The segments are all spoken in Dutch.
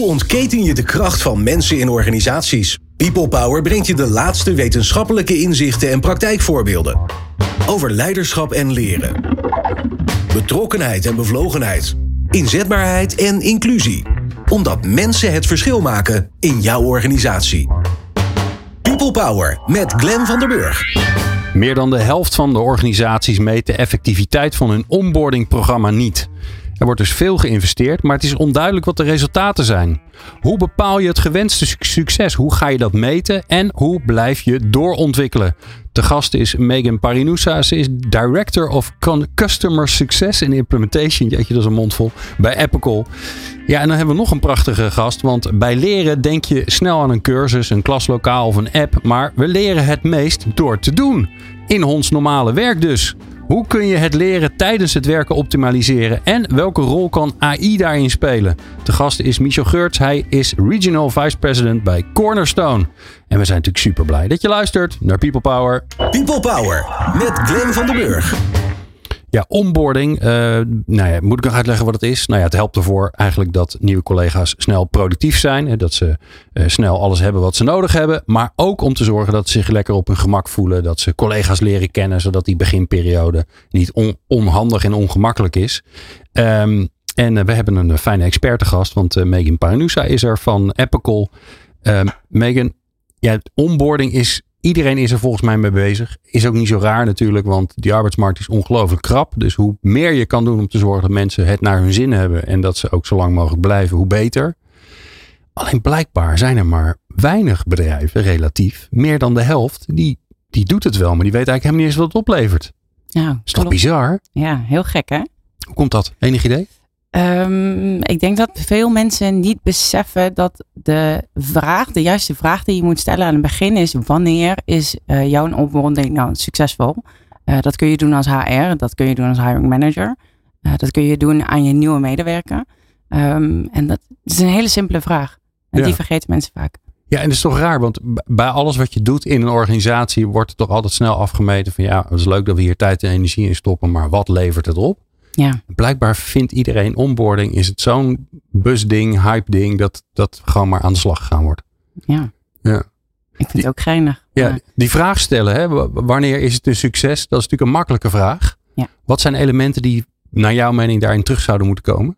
Hoe ontketen je de kracht van mensen in organisaties? People Power brengt je de laatste wetenschappelijke inzichten en praktijkvoorbeelden. Over leiderschap en leren. Betrokkenheid en bevlogenheid. Inzetbaarheid en inclusie. Omdat mensen het verschil maken in jouw organisatie. People Power met Glenn van der Burg. Meer dan de helft van de organisaties meet de effectiviteit van hun onboardingprogramma niet. Er wordt dus veel geïnvesteerd, maar het is onduidelijk wat de resultaten zijn. Hoe bepaal je het gewenste succes? Hoe ga je dat meten? En hoe blijf je doorontwikkelen? De gast is Megan Parinousa. Ze is Director of Customer Success and Implementation. Jeetje, dat is een mondvol. Bij Epicol. Ja, en dan hebben we nog een prachtige gast. Want bij leren denk je snel aan een cursus, een klaslokaal of een app. Maar we leren het meest door te doen. In ons normale werk dus. Hoe kun je het leren tijdens het werken optimaliseren? En welke rol kan AI daarin spelen? De gast is Michel Geurts. Hij is Regional Vice President bij Cornerstone. En we zijn natuurlijk super blij dat je luistert naar People Power. People Power met Glenn van der Burg. Ja, onboarding. Moet ik nog uitleggen wat het is? Nou ja, het helpt ervoor eigenlijk dat nieuwe collega's snel productief zijn. Dat ze snel alles hebben wat ze nodig hebben. Maar ook om te zorgen dat ze zich lekker op hun gemak voelen. Dat ze collega's leren kennen. Zodat die beginperiode niet onhandig en ongemakkelijk is. En we hebben een fijne expertengast. Want Megan Parinousa is er van Epicol. Megan, ja, onboarding is... Iedereen is er volgens mij mee bezig. Is ook niet zo raar natuurlijk, want die arbeidsmarkt is ongelooflijk krap. Dus hoe meer je kan doen om te zorgen dat mensen het naar hun zin hebben en dat ze ook zo lang mogelijk blijven, hoe beter. Alleen blijkbaar zijn er maar weinig bedrijven, relatief, meer dan de helft, die doet het wel, maar die weet eigenlijk helemaal niet eens wat het oplevert. Ja, is toch bizar? Ja, heel gek hè? Hoe komt dat? Enig idee? Ik denk dat veel mensen niet beseffen dat de juiste vraag die je moet stellen aan het begin is: wanneer is jouw onboarding nou succesvol? Dat kun je doen als HR, dat kun je doen als hiring manager. Dat kun je doen aan je nieuwe medewerker. En dat is een hele simpele vraag. En die vergeten mensen vaak. Ja, en dat is toch raar, want bij alles wat je doet in een organisatie wordt het toch altijd snel afgemeten van ja, het is leuk dat we hier tijd en energie in stoppen, maar wat levert het op? Ja. Blijkbaar vindt iedereen onboarding is het zo'n buzzding, hype ding dat gewoon maar aan de slag gegaan wordt. Ja. Ik vind het ook geinig. Ja, die vraag stellen, hè, wanneer is het een succes? Dat is natuurlijk een makkelijke vraag. Ja. Wat zijn elementen die naar jouw mening daarin terug zouden moeten komen?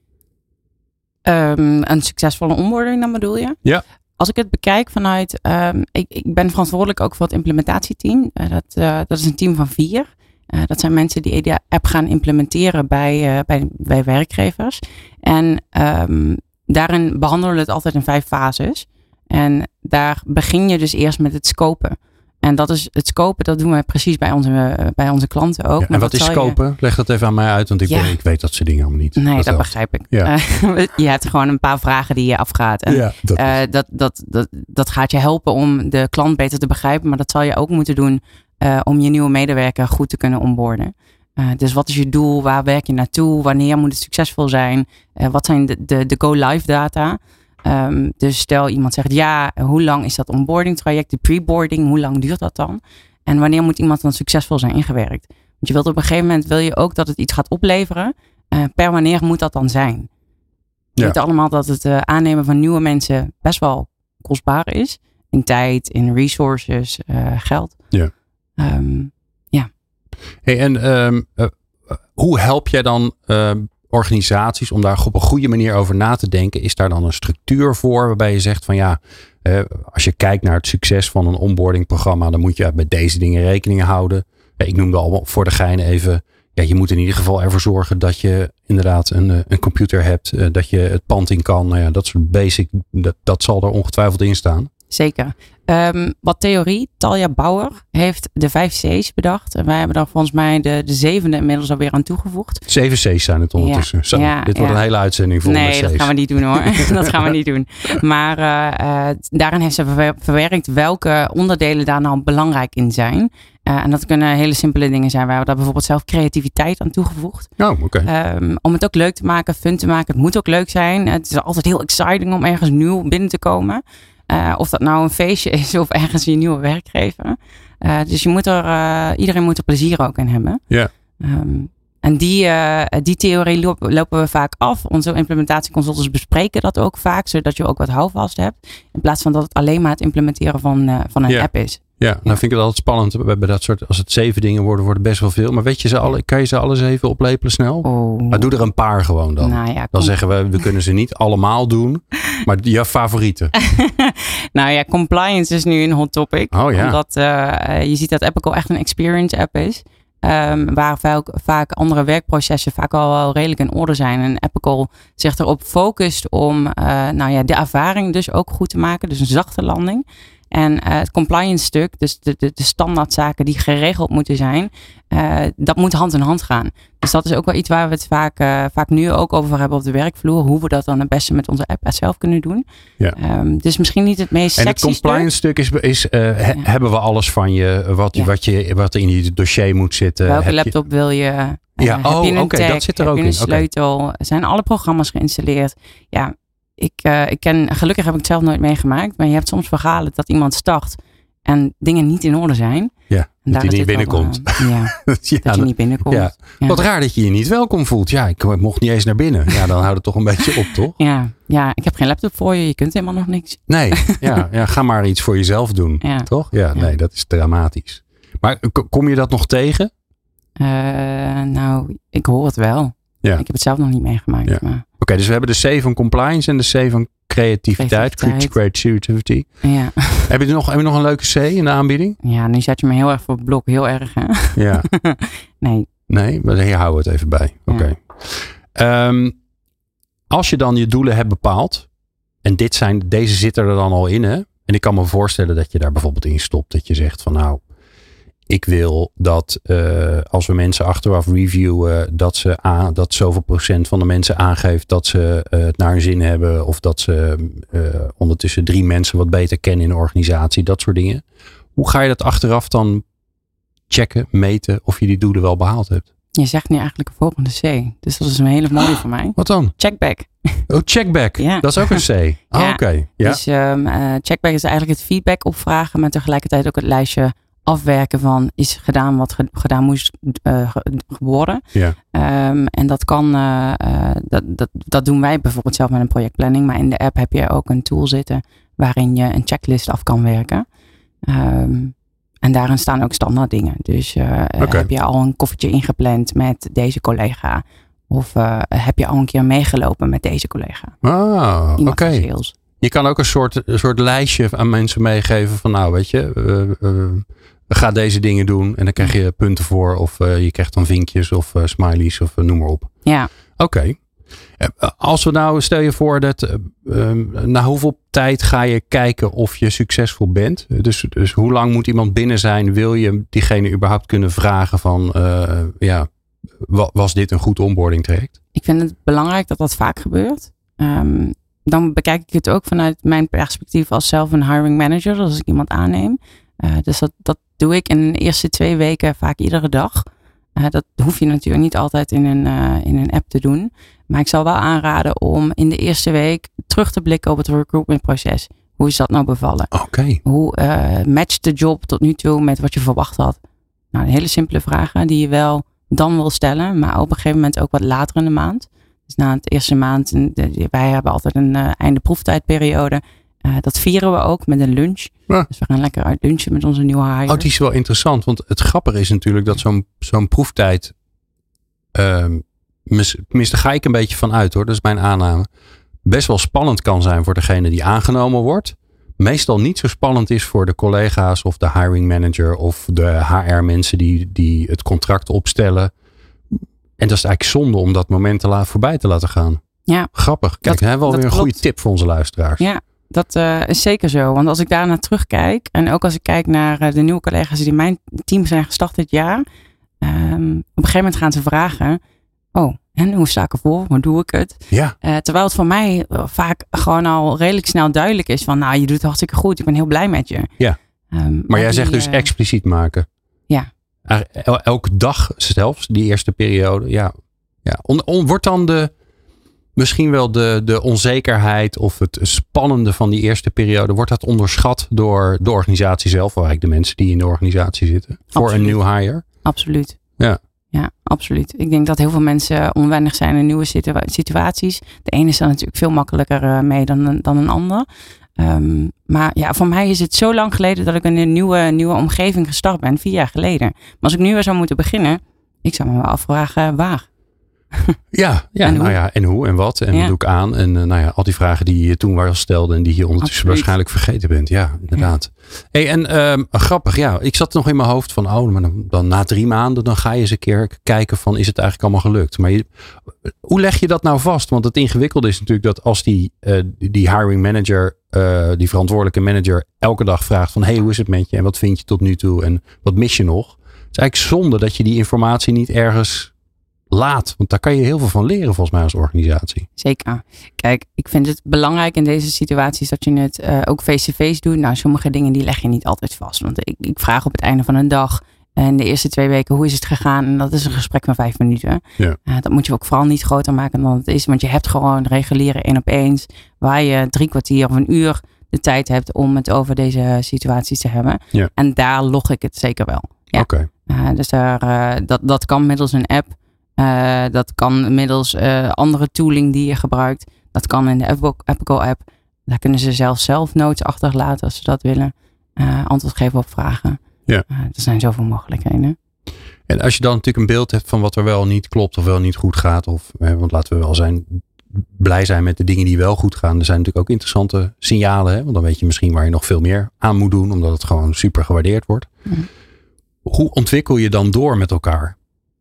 Een succesvolle onboarding dan bedoel je? Ja. Als ik het bekijk vanuit, ik ben verantwoordelijk ook voor het implementatieteam. Dat is een team van 4. Dat zijn mensen die de app gaan implementeren bij werkgevers. En daarin behandelen we het altijd in 5 fases. En daar begin je dus eerst met het scopen. En dat is het scopen, dat doen we precies bij onze klanten ook. Ja, en wat is scopen? Leg dat even aan mij uit, want ik weet dat soort dingen allemaal niet. Nee, dat begrijp ik. Ja. Je hebt gewoon een paar vragen die je afgaat. En dat gaat je helpen om de klant beter te begrijpen. Maar dat zal je ook moeten doen om je nieuwe medewerker goed te kunnen onboarden. Dus wat is je doel? Waar werk je naartoe? Wanneer moet het succesvol zijn? Wat zijn de go-live data? Dus stel iemand zegt hoe lang is dat onboarding traject? De pre-boarding, hoe lang duurt dat dan? En wanneer moet iemand dan succesvol zijn ingewerkt? Want je wilt op een gegeven moment ook dat het iets gaat opleveren. Per wanneer moet dat dan zijn? We weten allemaal dat het aannemen van nieuwe mensen best wel kostbaar is. In tijd, in resources, geld. Ja. Hey, en hoe help jij dan organisaties om daar op een goede manier over na te denken? Is daar dan een structuur voor waarbij je zegt van als je kijkt naar het succes van een onboardingprogramma, dan moet je met deze dingen rekening houden. Ik noemde al voor de gein even, je moet in ieder geval ervoor zorgen dat je inderdaad een computer hebt, dat je het pand in kan. Dat soort basic, dat zal er ongetwijfeld in staan. Zeker. Wat theorie, Talja Bauer heeft de 5 C's bedacht. En wij hebben daar volgens mij de 7e inmiddels alweer aan toegevoegd. 7 C's zijn het ondertussen. Dit wordt een hele uitzending vol met C's. Nee, dat gaan we niet doen hoor. Dat gaan we niet doen. Maar daarin heeft ze verwerkt welke onderdelen daar nou belangrijk in zijn. En dat kunnen hele simpele dingen zijn. We hebben daar bijvoorbeeld zelf creativiteit aan toegevoegd. Oh, okay. Om het ook leuk te maken, fun te maken. Het moet ook leuk zijn. Het is altijd heel exciting om ergens nieuw binnen te komen. Of dat nou een feestje is of ergens een nieuwe werkgever. Dus iedereen moet er plezier ook in hebben. Ja. En die theorie lopen we vaak af. Onze implementatieconsultants bespreken dat ook vaak, zodat je ook wat houvast hebt. In plaats van dat het alleen maar het implementeren van een app is. Ja, nou vind ik het altijd spannend. We hebben dat soort, als het 7 dingen worden best wel veel. Maar weet je ze alle? Kan je ze alles even oplepelen snel? Maar doe er een paar gewoon dan. Nou ja, dan zeggen we kunnen ze niet allemaal doen. Maar je favorieten. Nou ja, compliance is nu een hot topic. Oh ja. Omdat je ziet dat Epical echt een experience app is. Waar vaak andere werkprocessen vaak al wel redelijk in orde zijn. En Epical zich erop focust om de ervaring dus ook goed te maken. Dus een zachte landing. En het compliance stuk, dus de standaardzaken die geregeld moeten zijn, dat moet hand in hand gaan. Dus dat is ook wel iets waar we het vaak nu ook over hebben op de werkvloer. Hoe we dat dan het beste met onze app zelf kunnen doen. Ja. Dus misschien niet het meest sexy stuk. En het compliance stuk is hebben we alles van je, wat er in je dossier moet zitten. Welke laptop wil je? Heb je een tag? Dat zit er ook in. Heb je een sleutel? Zijn alle programma's geïnstalleerd? Ja. Gelukkig heb ik het zelf nooit meegemaakt. Maar je hebt soms verhalen dat iemand start en dingen niet in orde zijn. Ja, dat hij niet binnenkomt. Dat je niet binnenkomt. Ja. Ja. Wat raar dat je je niet welkom voelt. Ja, ik mocht niet eens naar binnen. Ja, dan houdt het toch een beetje op, toch? Ja, ik heb geen laptop voor je. Je kunt helemaal nog niks. Nee, ga maar iets voor jezelf doen. Toch? Ja, nee, dat is dramatisch. Maar kom je dat nog tegen? Ik hoor het wel. Ja. Ik heb het zelf nog niet meegemaakt. Ja. Oké, dus we hebben de C van compliance en de C van creativiteit. Creativity. Ja. Heb je nog een leuke C in de aanbieding? Ja, nu zet je me heel erg voor het blok. Heel erg, hè? Ja. Nee, maar hier houden we het even bij. Oké. Als je dan je doelen hebt bepaald. En deze zitten er dan al in, hè? En ik kan me voorstellen dat je daar bijvoorbeeld in stopt. Dat je zegt van ik wil dat als we mensen achteraf reviewen, dat zoveel procent van de mensen aangeeft dat ze het naar hun zin hebben. Of dat ze ondertussen 3 mensen wat beter kennen in de organisatie. Dat soort dingen. Hoe ga je dat achteraf dan checken, meten of je die doelen wel behaald hebt? Je zegt nu eigenlijk een volgende C. Dus dat is een hele mooie voor mij. Wat dan? Checkback. Oh, checkback. Ja. Dat is ook een C. Oké. Ja. Dus checkback is eigenlijk het feedback opvragen, maar tegelijkertijd ook het lijstje afwerken van is gedaan wat gedaan moest worden. Ja. En dat kan, dat doen wij bijvoorbeeld zelf met een projectplanning. Maar in de app heb je ook een tool zitten waarin je een checklist af kan werken. En daarin staan ook standaard dingen. Dus heb je al een koffertje ingepland met deze collega? Of heb je al een keer meegelopen met deze collega? Oké. Je kan ook een soort lijstje aan mensen meegeven van weet je, ga deze dingen doen en dan krijg je punten voor of je krijgt dan vinkjes of smileys of noem maar op. Ja. Oké. Als we stel je voor dat na hoeveel tijd ga je kijken of je succesvol bent? Dus hoe lang moet iemand binnen zijn? Wil je diegene überhaupt kunnen vragen van was dit een goed onboarding traject? Ik vind het belangrijk dat dat vaak gebeurt. Dan bekijk ik het ook vanuit mijn perspectief als zelf een hiring manager. Als ik iemand aanneem. Dus dat doe ik in de eerste 2 weken vaak iedere dag. Dat hoef je natuurlijk niet altijd in een app te doen. Maar ik zal wel aanraden om in de eerste week terug te blikken op het recruitmentproces. Hoe is dat nou bevallen? Okay. Hoe matcht de job tot nu toe met wat je verwacht had? Nou, hele simpele vragen die je wel dan wil stellen. Maar op een gegeven moment ook wat later in de maand. Dus na het eerste maand. Wij hebben altijd een einde proeftijdperiode. Dat vieren we ook met een lunch. Ja. Dus we gaan lekker uit lunchen met onze nieuwe hire. Die is wel interessant. Want het grappige is natuurlijk dat zo'n proeftijd. Tenminste, daar ga ik een beetje van uit hoor. Dat is mijn aanname. Best wel spannend kan zijn voor degene die aangenomen wordt. Meestal niet zo spannend is voor de collega's of de hiring manager of de HR mensen die het contract opstellen. En dat is eigenlijk zonde om dat moment voorbij te laten gaan. Ja. Grappig. Kijk, dat hebben we weer een goede tip voor onze luisteraars. Ja, dat is zeker zo. Want als ik daarna terugkijk en ook als ik kijk naar de nieuwe collega's die in mijn team zijn gestart dit jaar. Op een gegeven moment gaan ze vragen. Oh, en hoe sta ik ervoor? Hoe doe ik het? Ja. Terwijl het voor mij vaak gewoon al redelijk snel duidelijk is van je doet het hartstikke goed. Ik ben heel blij met je. Ja. Maar jij zegt dus expliciet maken. Ja. Elke dag zelfs, die eerste periode. Ja. Wordt dan misschien wel de onzekerheid of het spannende van die eerste periode, wordt dat onderschat door de organisatie zelf, of eigenlijk de mensen die in de organisatie zitten? Voor Absoluut. Een nieuw hire? Absoluut. Ja. Ja, absoluut. Ik denk dat heel veel mensen onwennig zijn in nieuwe situaties. De ene is er natuurlijk veel makkelijker mee dan een ander. Maar ja, voor mij is het zo lang geleden dat ik in een nieuwe omgeving gestart ben. 4 jaar geleden. Maar als ik nu weer zou moeten beginnen, ik zou me wel afvragen waar. En hoe en wat en wat doe ik aan. En al die vragen die je toen wel stelde en die je ondertussen waarschijnlijk vergeten bent. Ja, inderdaad. Ja. En grappig, ik zat nog in mijn hoofd van, maar dan na 3 maanden, dan ga je eens een keer kijken van, is het eigenlijk allemaal gelukt? Maar hoe leg je dat nou vast? Want het ingewikkelde is natuurlijk dat als die hiring manager, die verantwoordelijke manager, elke dag vraagt van, hoe is het met je? En wat vind je tot nu toe? En wat mis je nog? Het is eigenlijk zonde dat je die informatie niet ergens laat. Want daar kan je heel veel van leren volgens mij als organisatie. Zeker. Kijk, ik vind het belangrijk in deze situaties dat je het ook face-to-face doet. Nou, sommige dingen die leg je niet altijd vast. Want ik vraag op het einde van een dag en de eerste 2 weken, hoe is het gegaan? En dat is een gesprek van 5 minuten. Ja. Dat moet je ook vooral niet groter maken dan het is. Want je hebt gewoon reguliere 1-op-1's waar je 3 kwartier of 1 uur de tijd hebt om het over deze situaties te hebben. Ja. En daar log ik het zeker wel. Ja. Oké. Dus dat kan middels een app. Dat kan middels andere tooling die je gebruikt. Dat kan in de Epical app. Daar kunnen ze zelf notes achterlaten als ze dat willen. Antwoord geven op vragen. Ja. Er zijn zoveel mogelijkheden. En als je dan natuurlijk een beeld hebt van wat er wel niet klopt of wel niet goed gaat. Want laten we wel blij zijn met de dingen die wel goed gaan. Er zijn natuurlijk ook interessante signalen. Hè? Want dan weet je misschien waar je nog veel meer aan moet doen. Omdat het gewoon super gewaardeerd wordt. Mm. Hoe ontwikkel je dan door met elkaar?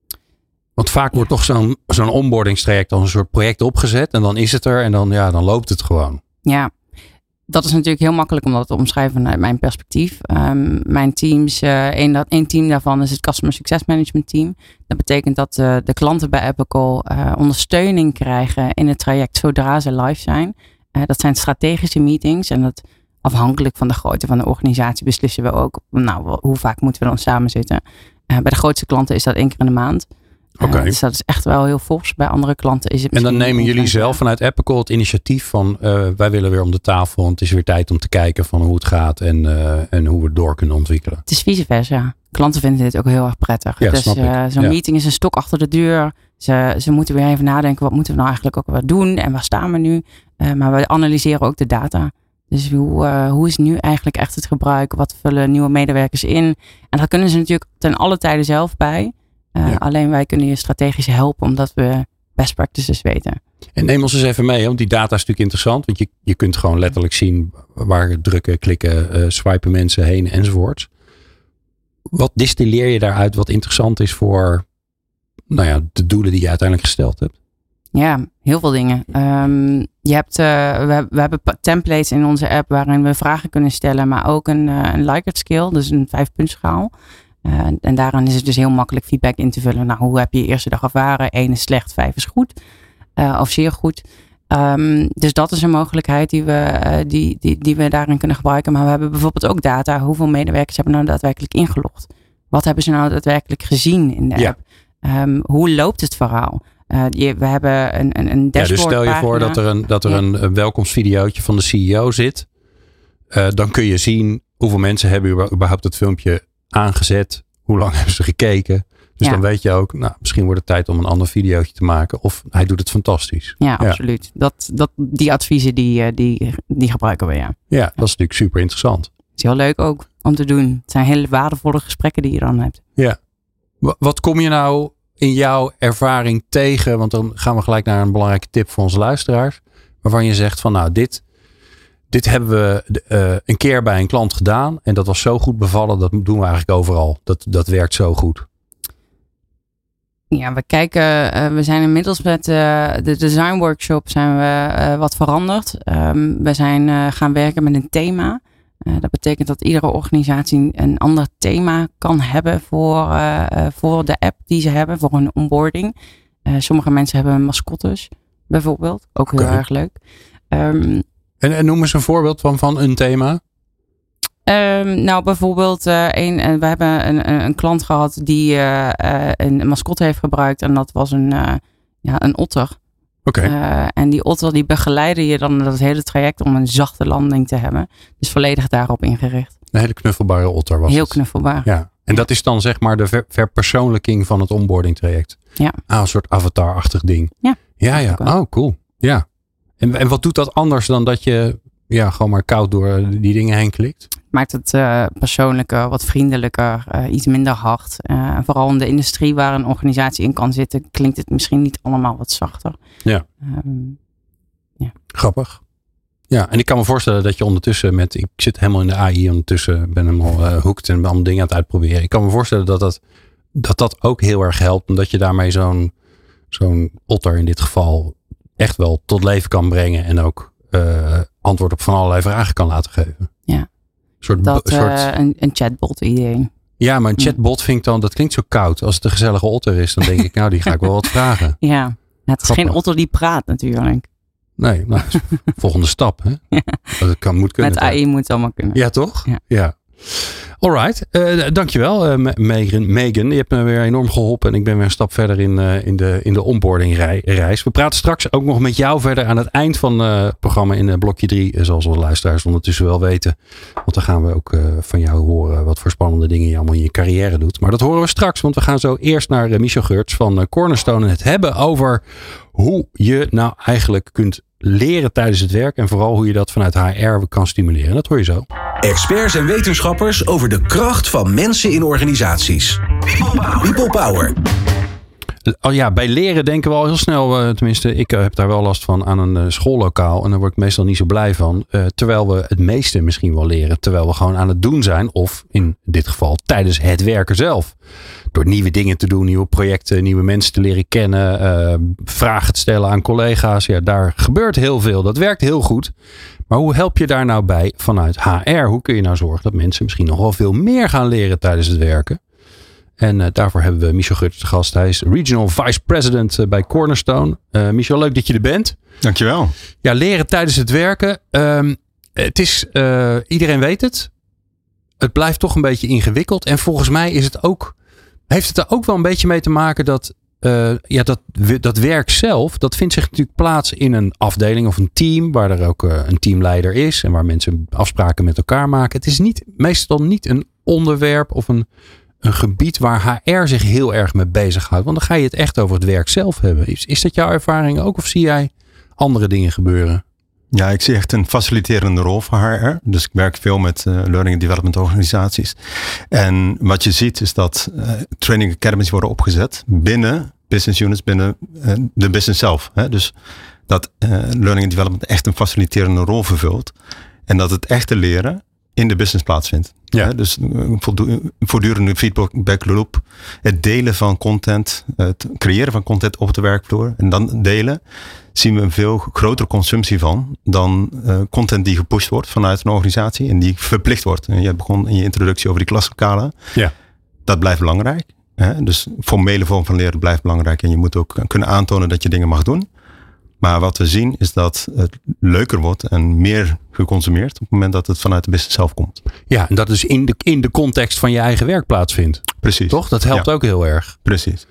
Want vaak wordt toch zo'n onboardingstraject als een soort project opgezet. En dan is het er en dan loopt het gewoon. Ja, dat is natuurlijk heel makkelijk om dat te omschrijven vanuit mijn perspectief. Mijn teams, één team daarvan is het Customer Success Management Team. Dat betekent dat de klanten bij Epical ondersteuning krijgen in het traject zodra ze live zijn. Dat zijn strategische meetings en dat afhankelijk van de grootte van de organisatie beslissen we ook hoe vaak moeten we dan samen zitten. Bij de grootste klanten is dat 1 keer in de maand. Okay. Dus dat is echt wel heel fors. Bij andere klanten is het. En dan nemen jullie zelf vanuit Epical het initiatief van wij willen weer om de tafel. Want het is weer tijd om te kijken van hoe het gaat en hoe we het door kunnen ontwikkelen. Het is vice versa. Klanten vinden dit ook heel erg prettig. Ja, dus zo'n meeting is een stok achter de deur. Ze moeten weer even nadenken. Wat moeten we nou eigenlijk ook weer doen? En waar staan we nu? Maar we analyseren ook de data. Dus hoe is nu eigenlijk echt het gebruik? Wat vullen nieuwe medewerkers in? En daar kunnen ze natuurlijk ten alle tijde zelf bij. Alleen wij kunnen je strategisch helpen omdat we best practices weten. En neem ons eens even mee, want die data is natuurlijk interessant. Want je kunt gewoon letterlijk zien waar drukken, klikken, swipen mensen heen enzovoorts. Wat distilleer je daaruit wat interessant is voor de doelen die je uiteindelijk gesteld hebt? Ja, heel veel dingen. We hebben templates in onze app waarin we vragen kunnen stellen, maar ook een Likert scale, dus een 5-puntschaal. En daarin is het dus heel makkelijk feedback in te vullen. Nou, hoe heb je je eerste dag ervaren? 1 is slecht, 5 is goed. Of zeer goed. Dus dat is een mogelijkheid die we daarin kunnen gebruiken. Maar we hebben bijvoorbeeld ook data. Hoeveel medewerkers hebben nou daadwerkelijk ingelogd? Wat hebben ze nou daadwerkelijk gezien in de app? Hoe loopt het verhaal? We hebben een dashboard. Ja, dus stel je voor dat er een welkomstvideootje van de CEO zit. Dan kun je zien hoeveel mensen hebben überhaupt het filmpje aangezet. Hoe lang hebben ze gekeken? Dus dan weet je ook, misschien wordt het tijd om een ander videootje te maken. Of hij doet het fantastisch. Ja, absoluut. Die adviezen die gebruiken we, ja. Ja, dat is natuurlijk super interessant. Het is heel leuk ook om te doen. Het zijn hele waardevolle gesprekken die je dan hebt. Ja. Wat kom je nou in jouw ervaring tegen? Want dan gaan we gelijk naar een belangrijke tip voor onze luisteraars. Waarvan je zegt van dit hebben we een keer bij een klant gedaan. En dat was zo goed bevallen. Dat doen we eigenlijk overal. Dat werkt zo goed. Ja, we zijn inmiddels met de design workshop zijn we wat veranderd. We zijn gaan werken met een thema. Dat betekent dat iedere organisatie een ander thema kan hebben voor de app die ze hebben. Voor hun onboarding. Sommige mensen hebben mascottes bijvoorbeeld. Ook heel erg leuk. En noem eens een voorbeeld van een thema. Bijvoorbeeld we hebben een klant gehad die een mascotte heeft gebruikt. En dat was een otter. En die otter die begeleidde je dan dat hele traject om een zachte landing te hebben. Dus volledig daarop ingericht. Een hele knuffelbare otter was Heel knuffelbaar. Ja. En dat is dan zeg maar de verpersoonlijking van het onboarding traject. Ja. Een soort avatar-achtig ding. Ja. Oh, cool. Ja. En wat doet dat anders dan dat je gewoon maar koud door die dingen heen klikt? Maakt het persoonlijker, wat vriendelijker, iets minder hard. Vooral in de industrie waar een organisatie in kan zitten, klinkt het misschien niet allemaal wat zachter. Ja. Grappig. Ja, en ik kan me voorstellen dat je ondertussen ik zit helemaal in de AI ondertussen, ben helemaal hooked en allemaal dingen aan het uitproberen. Ik kan me voorstellen dat ook heel erg helpt, omdat je daarmee zo'n otter in dit geval echt wel tot leven kan brengen en ook antwoord op van allerlei vragen kan laten geven. Ja. Een chatbot idee. Ja, maar een chatbot vind ik dan, dat klinkt zo koud. Als het een gezellige otter is, dan denk ik, nou, die ga ik wel wat vragen. Ja, het is geen otter die praat natuurlijk. Nee, nou, volgende stap. Hè? Ja. Dat moet kunnen. Met AI moet het allemaal kunnen. Ja, toch? Ja. Alright, dankjewel Megan. Je hebt me weer enorm geholpen en ik ben weer een stap verder in de onboarding reis. We praten straks ook nog met jou verder aan het eind van het programma in blokje 3. Zoals onze luisteraars ondertussen wel weten. Want dan gaan we ook van jou horen wat voor spannende dingen je allemaal in je carrière doet. Maar dat horen we straks, want we gaan zo eerst naar Michel Geurts van Cornerstone en het hebben over hoe je nou eigenlijk kunt leren tijdens het werk en vooral hoe je dat vanuit HR kan stimuleren. Dat hoor je zo. Experts en wetenschappers over de kracht van mensen in organisaties. People Power. Bij leren denken we al heel snel, tenminste ik heb daar wel last van, aan een schoollokaal. En daar word ik meestal niet zo blij van. Terwijl we het meeste misschien wel leren. Terwijl we gewoon aan het doen zijn. Of in dit geval tijdens het werken zelf. Door nieuwe dingen te doen, nieuwe projecten, nieuwe mensen te leren kennen. Vragen te stellen aan collega's. Ja, daar gebeurt heel veel. Dat werkt heel goed. Maar hoe help je daar nou bij vanuit HR? Hoe kun je nou zorgen dat mensen misschien nog wel veel meer gaan leren tijdens het werken? En daarvoor hebben we Michel Geurts te gast. Hij is Regional Vice President bij Cornerstone. Michel, leuk dat je er bent. Dankjewel. Ja, leren tijdens het werken. Het is, iedereen weet het. Het blijft toch een beetje ingewikkeld. En volgens mij heeft het er ook wel een beetje mee te maken dat dat werk zelf, dat vindt zich natuurlijk plaats in een afdeling of een team, waar er ook een teamleider is en waar mensen afspraken met elkaar maken. Het is meestal niet een onderwerp of een gebied waar HR zich heel erg mee bezighoudt. Want dan ga je het echt over het werk zelf hebben. Is dat jouw ervaring ook of zie jij andere dingen gebeuren? Ja, ik zie echt een faciliterende rol voor HR. Dus ik werk veel met learning and development organisaties. En wat je ziet is dat training academies worden opgezet binnen business units, binnen de business zelf. Hè? Dus dat learning and development echt een faciliterende rol vervult. En dat het echte leren in de business plaatsvindt. Ja. Hè? Dus voortdurende feedback loop. Het delen van content. Het creëren van content op de werkvloer. En dan delen. Zien we een veel grotere consumptie van dan content die gepusht wordt vanuit een organisatie en die verplicht wordt. En je begon in je introductie over die klaslokalen. Ja. Dat blijft belangrijk. Hè? Dus formele vorm van leren blijft belangrijk en je moet ook kunnen aantonen dat je dingen mag doen. Maar wat we zien is dat het leuker wordt en meer geconsumeerd op het moment dat het vanuit de business zelf komt. Ja, en dat is in de context van je eigen werk plaatsvindt. Precies. Toch? Dat helpt ook heel erg. Precies.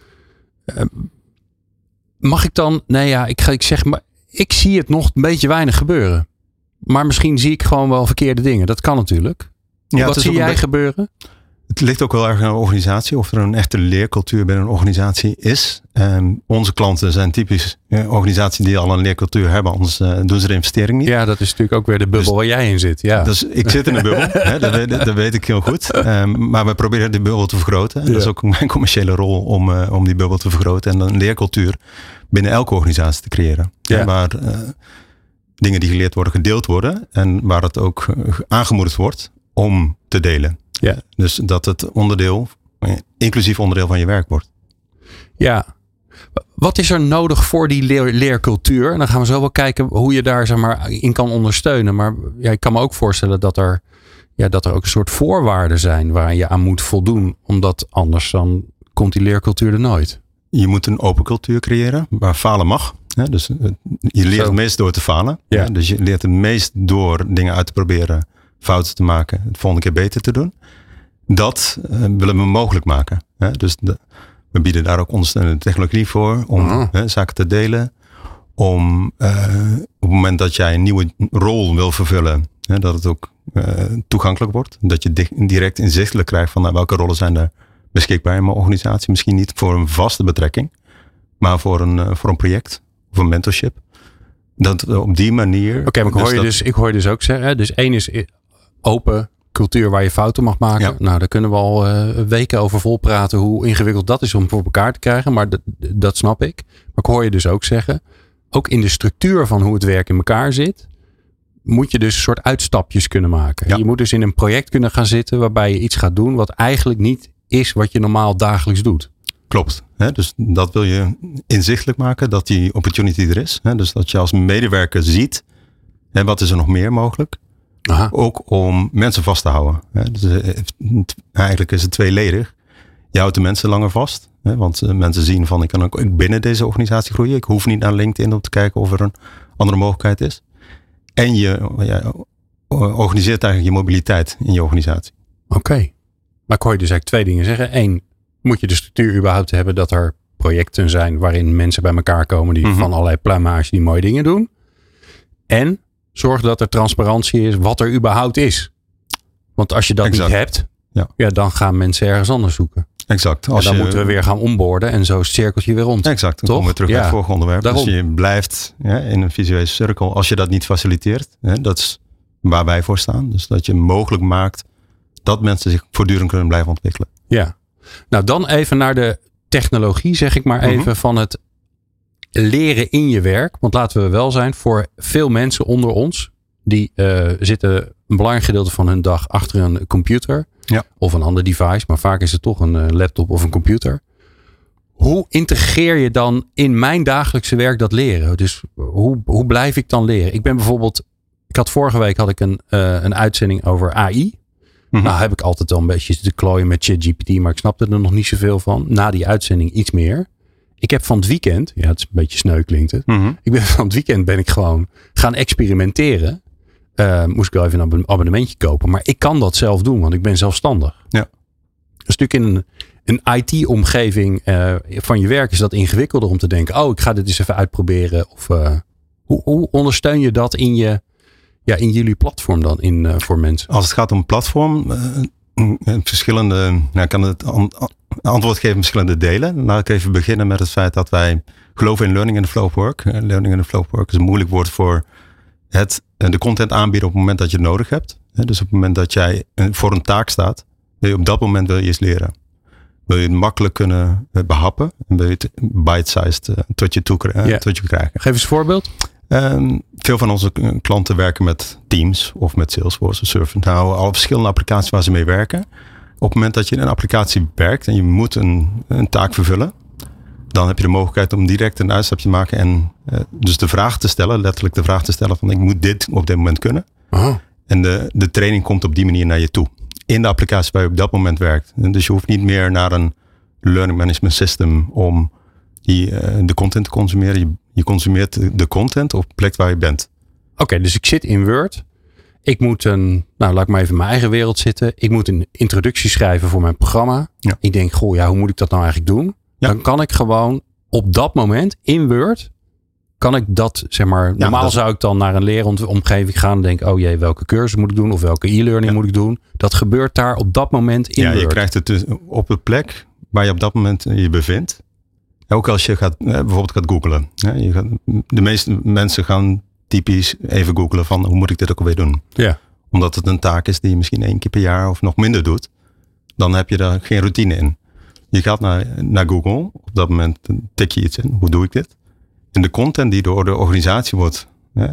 Mag ik dan, ik zeg maar, ik zie het nog een beetje weinig gebeuren. Maar misschien zie ik gewoon wel verkeerde dingen. Dat kan natuurlijk. Ja, wat zie jij gebeuren? Het ligt ook wel erg aan de organisatie. Of er een echte leercultuur binnen een organisatie is. Onze klanten zijn typisch organisaties die al een leercultuur hebben. Anders doen ze de investering niet. Ja, dat is natuurlijk ook weer de bubbel waar jij in zit. Ja. Dus ik zit in een bubbel. Dat weet ik heel goed. Maar we proberen die bubbel te vergroten. Ja. Dat is ook mijn commerciële rol om die bubbel te vergroten. En een leercultuur binnen elke organisatie te creëren. Ja. Waar dingen die geleerd worden gedeeld worden. En waar het ook aangemoedigd wordt om te delen. Ja. Dus dat het inclusief onderdeel van je werk wordt. Ja. Wat is er nodig voor die leercultuur? En dan gaan we zo wel kijken hoe je daar in kan ondersteunen. Maar ik kan me ook voorstellen dat er ook een soort voorwaarden zijn waar je aan moet voldoen. Omdat anders dan komt die leercultuur er nooit. Je moet een open cultuur creëren waar falen mag. Dus je leert het meest door te falen. Ja. Dus je leert het meest door dingen uit te proberen, fouten te maken, het volgende keer beter te doen. Dat willen we mogelijk maken. Dus we bieden daar ook ondersteunende technologie voor om zaken te delen. Om op het moment dat jij een nieuwe rol wil vervullen, dat het ook toegankelijk wordt. Dat je direct inzichtelijk krijgt van welke rollen zijn er beschikbaar in mijn organisatie. Misschien niet voor een vaste betrekking, maar voor een project of een mentorship. Dat op die manier... Oké, maar ik hoor je dus ook zeggen. Dus 1 is open cultuur waar je fouten mag maken. Ja. Nou, daar kunnen we al weken over volpraten hoe ingewikkeld dat is om voor elkaar te krijgen. Maar dat snap ik. Maar ik hoor je dus ook zeggen, ook in de structuur van hoe het werk in elkaar zit, moet je dus een soort uitstapjes kunnen maken. Ja. Je moet dus in een project kunnen gaan zitten waarbij je iets gaat doen wat eigenlijk niet is wat je normaal dagelijks doet. Klopt. Dus dat wil je inzichtelijk maken, dat die opportunity er is. Dus dat je als medewerker ziet, wat is er nog meer mogelijk. Aha. Ook om mensen vast te houden. Dus eigenlijk is het tweeledig. Je houdt de mensen langer vast. Want mensen zien van, ik kan ook binnen deze organisatie groeien. Ik hoef niet naar LinkedIn om te kijken of er een andere mogelijkheid is. En je organiseert eigenlijk je mobiliteit in je organisatie. Oké. Maar ik hoor je dus eigenlijk 2 dingen zeggen. 1, moet je de structuur überhaupt hebben dat er projecten zijn waarin mensen bij elkaar komen die van allerlei pluimage die mooie dingen doen. En zorg dat er transparantie is wat er überhaupt is. Want als je dat niet hebt, dan gaan mensen ergens anders zoeken. Exact. Dan moeten we weer gaan onboarden en zo is het cirkeltje weer rond. Exact. Dan komen we terug naar het vorige onderwerp. Daarom. Dus je blijft in een visueuze cirkel. Als je dat niet faciliteert, dat is waar wij voor staan. Dus dat je mogelijk maakt dat mensen zich voortdurend kunnen blijven ontwikkelen. Ja. Nou, dan even naar de technologie, zeg ik maar even, van het leren in je werk. Want laten we wel zijn, voor veel mensen onder ons, die zitten een belangrijk gedeelte van hun dag achter een computer. Ja. Of een ander device, maar vaak is het toch een laptop of een computer. Hoe integreer je dan in mijn dagelijkse werk dat leren? Dus hoe blijf ik dan leren? Vorige week had ik een uitzending over AI. Nou heb ik altijd al een beetje zitten klooien met ChatGPT, maar ik snapte er nog niet zoveel van. Na die uitzending iets meer. Ik heb van het weekend, het is een beetje sneu klinkt het. Van het weekend ben ik gewoon gaan experimenteren. Moest ik wel even een abonnementje kopen. Maar ik kan dat zelf doen, want ik ben zelfstandig. Ja. Dus natuurlijk in een IT-omgeving van je werk is dat ingewikkelder om te denken, ik ga dit eens even uitproberen. Of hoe ondersteun je dat in jullie platform dan voor mensen? Als het gaat om platform, verschillende, ik kan het antwoord geven in verschillende delen. Laat ik even beginnen met het feit dat wij geloven in learning in the flow of work. Learning in the flow of work is een moeilijk woord voor de content aanbieden op het moment dat je het nodig hebt. Dus op het moment dat jij voor een taak staat, wil je op dat moment eens leren. Wil je het makkelijk kunnen behappen en wil je het bite-sized tot je krijgen. Geef eens een voorbeeld. Veel van onze klanten werken met Teams of met Salesforce of Surf. Nou, al verschillende applicaties waar ze mee werken. Op het moment dat je in een applicatie werkt en je moet een taak vervullen, dan heb je de mogelijkheid om direct een uitstapje te maken en dus de vraag te stellen, letterlijk de vraag te stellen van ik moet dit op dit moment kunnen. Oh. En de training komt op die manier naar je toe. In de applicatie waar je op dat moment werkt. En dus je hoeft niet meer naar een learning management system om de content te consumeren. Je consumeert de content op de plek waar je bent. Oké, dus ik zit in Word. Ik moet laat ik maar even in mijn eigen wereld zitten. Ik moet een introductie schrijven voor mijn programma. Ja. Ik denk, hoe moet ik dat nou eigenlijk doen? Ja. Dan kan ik gewoon op dat moment in Word, kan ik dat, normaal zou ik dan naar een leeromgeving gaan en denken, welke cursus moet ik doen of welke e-learning moet ik doen? Dat gebeurt daar op dat moment in Word. Ja, je krijgt het dus op de plek waar je op dat moment je bevindt. Ook als je bijvoorbeeld gaat googlen. De meeste mensen gaan typisch even googlen van hoe moet ik dit ook alweer doen? Ja. Omdat het een taak is die je misschien 1 keer per jaar of nog minder doet. Dan heb je daar geen routine in. Je gaat naar Google. Op dat moment tik je iets in. Hoe doe ik dit? En de content die door de organisatie wordt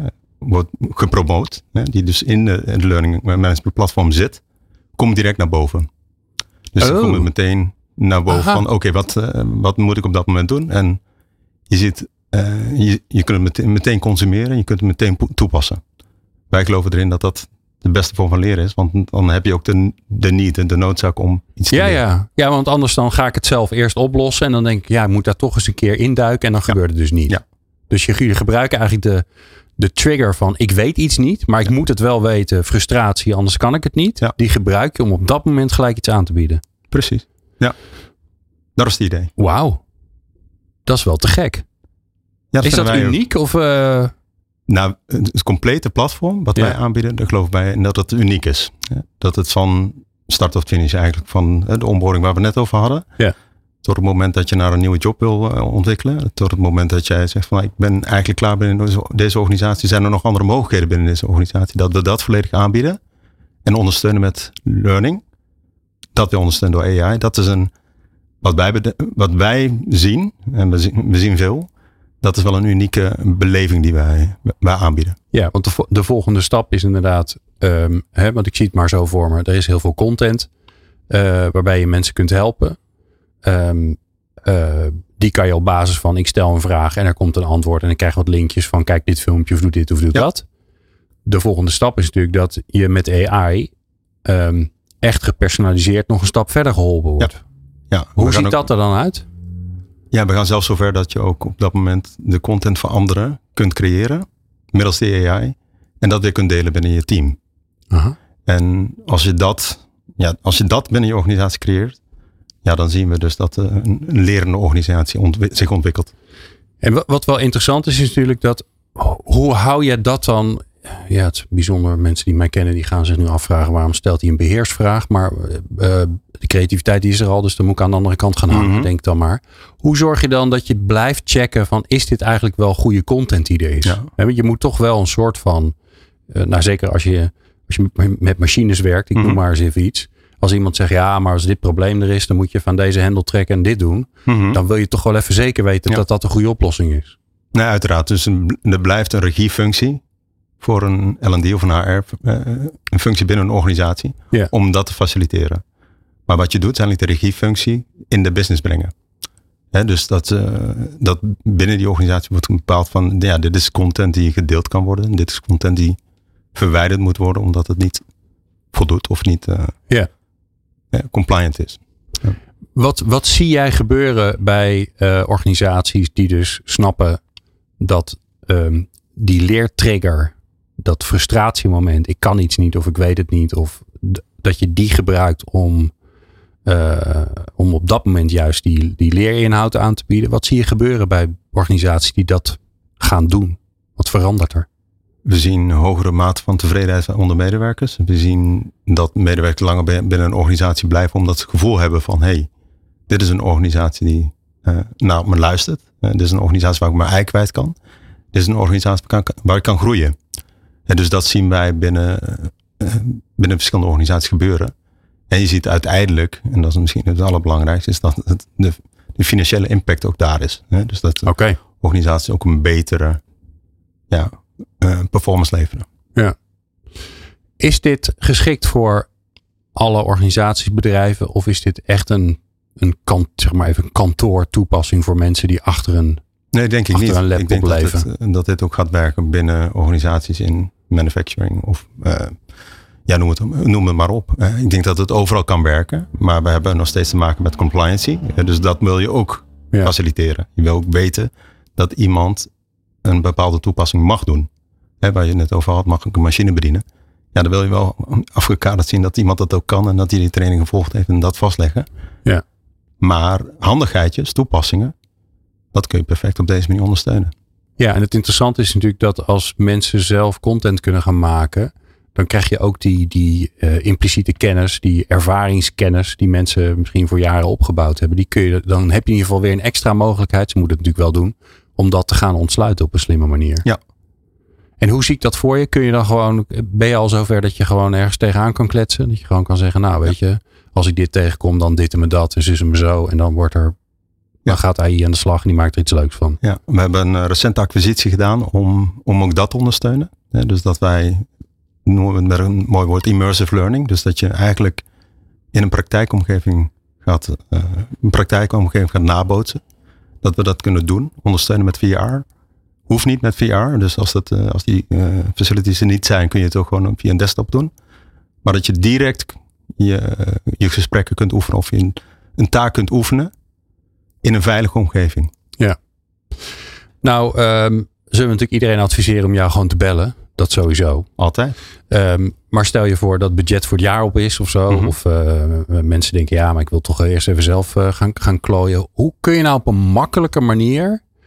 gepromoot. Die dus in de learning management platform zit. Komt direct naar boven. Dus dan komt het meteen naar boven van oké, wat moet ik op dat moment doen? En je ziet, je kunt het meteen consumeren en je kunt het meteen toepassen. Wij geloven erin dat dat de beste vorm van leren is, want dan heb je ook de need en de noodzaak om iets te leren. Ja, want anders dan ga ik het zelf eerst oplossen en dan denk ik, ik moet daar toch eens een keer induiken en dan gebeurt het dus niet. Ja. Dus je gebruikt eigenlijk de trigger van ik weet iets niet, maar ik moet het wel weten, frustratie, anders kan ik het niet. Ja. Die gebruik je om op dat moment gelijk iets aan te bieden. Precies. Ja, dat is het idee. Wauw, dat is wel te gek. Ja, is dat uniek? Of, Nou, het complete platform wat wij aanbieden, daar geloof ik bij dat het uniek is. Dat het van start tot finish eigenlijk, van de onboarding waar we net over hadden. Ja. Tot het moment dat je naar een nieuwe job wil ontwikkelen. Tot het moment dat jij zegt van ik ben eigenlijk klaar binnen deze organisatie. Zijn er nog andere mogelijkheden binnen deze organisatie? Dat we dat volledig aanbieden. En ondersteunen met learning. Dat we ondersteunen door AI. Dat is wat wij zien. En we zien veel. Dat is wel een unieke beleving die wij aanbieden. Ja, want de volgende stap is inderdaad. Want ik zie het maar zo voor me. Er is heel veel content. Waarbij je mensen kunt helpen. Die kan je op basis van ik stel een vraag en er komt een antwoord. En ik krijg wat linkjes van kijk dit filmpje of doe dit of doe dat. De volgende stap is natuurlijk dat je met AI echt gepersonaliseerd nog een stap verder geholpen wordt. Ja. Hoe ziet dat er dan uit? Ja, we gaan zelfs zover dat je ook op dat moment de content voor anderen kunt creëren. Middels de AI. En dat weer kunt delen binnen je team. Aha. En als je dat binnen je organisatie creëert. Ja, dan zien we dus dat een lerende organisatie zich ontwikkelt. En wat wel interessant is natuurlijk dat. Hoe hou je dat dan? Ja, het is bijzonder. Mensen die mij kennen, die gaan zich nu afvragen waarom stelt hij een beheersvraag. Maar de creativiteit die is er al, dus dan moet ik aan de andere kant gaan hangen, denk dan maar. Hoe zorg je dan dat je blijft checken van is dit eigenlijk wel goede content die er is? Ja. Je moet toch wel een soort van, zeker als je met machines werkt, ik noem maar eens even iets. Als iemand zegt, ja, maar als dit probleem er is, dan moet je van deze hendel trekken en dit doen. Dan wil je toch wel even zeker weten dat een goede oplossing is. Nee, uiteraard. Dus er blijft een regiefunctie voor een L&D of een HR, een functie binnen een organisatie, om dat te faciliteren. Maar wat je doet, is eigenlijk de regiefunctie in de business brengen. Dus dat binnen die organisatie wordt bepaald van, dit is content die gedeeld kan worden. Dit is content die verwijderd moet worden, omdat het niet voldoet of niet compliant is. Ja. Wat zie jij gebeuren bij organisaties die dus snappen dat die leertrigger, dat frustratiemoment, ik kan iets niet of ik weet het niet, of dat je die gebruikt om op dat moment juist die leerinhoud aan te bieden. Wat zie je gebeuren bij organisaties die dat gaan doen? Wat verandert er? We zien een hogere mate van tevredenheid onder medewerkers. We zien dat medewerkers langer binnen een organisatie blijven omdat ze het gevoel hebben van dit is een organisatie die naar me luistert. Dit is een organisatie waar ik mijn ei kwijt kan. Dit is een organisatie waar ik kan groeien. En dus dat zien wij binnen verschillende organisaties gebeuren. En je ziet uiteindelijk, en dat is misschien het allerbelangrijkste, is dat de financiële impact ook daar is. Dus dat organisaties ook een betere performance leveren. Ja. Is dit geschikt voor alle organisaties, bedrijven, of is dit echt een kantoortoepassing voor mensen die achter een denk ik niet. Een laptop ik denk leven? Dat dit ook gaat werken binnen organisaties in manufacturing of noem het maar op. Ik denk dat het overal kan werken, maar we hebben nog steeds te maken met compliancy. Dus dat wil je ook faciliteren. Je wil ook weten dat iemand een bepaalde toepassing mag doen. Waar je het net over had, mag ik een machine bedienen. Ja, dan wil je wel afgekaderd zien dat iemand dat ook kan en dat hij die training gevolgd heeft en dat vastleggen. Ja. Maar handigheidjes, toepassingen, dat kun je perfect op deze manier ondersteunen. Ja, en het interessante is natuurlijk dat als mensen zelf content kunnen gaan maken, dan krijg je ook die impliciete kennis, die ervaringskennis die mensen misschien voor jaren opgebouwd hebben. Dan heb je in ieder geval weer een extra mogelijkheid, ze moeten het natuurlijk wel doen, om dat te gaan ontsluiten op een slimme manier. Ja. En hoe zie ik dat voor je? Ben je al zover dat je gewoon ergens tegenaan kan kletsen? Dat je gewoon kan zeggen, weet je, als ik dit tegenkom, dan dit en me dat, en zus en me zo. En dan dan gaat AI aan de slag en die maakt er iets leuks van. Ja, we hebben een recente acquisitie gedaan om ook dat te ondersteunen. Dus dat wij, noemen het met een mooi woord, immersive learning. Dus dat je eigenlijk in een praktijkomgeving gaat nabootsen. Dat we dat kunnen doen, ondersteunen met VR. Hoeft niet met VR, dus als die facilities er niet zijn, kun je het ook gewoon via een desktop doen. Maar dat je direct je gesprekken kunt oefenen of je een taak kunt oefenen in een veilige omgeving. Ja. Nou, zullen we natuurlijk iedereen adviseren om jou gewoon te bellen. Dat sowieso. Altijd. Maar stel je voor dat het budget voor het jaar op is of zo. Mm-hmm. Of mensen denken, maar ik wil toch eerst even zelf gaan klooien. Hoe kun je nou op een makkelijke manier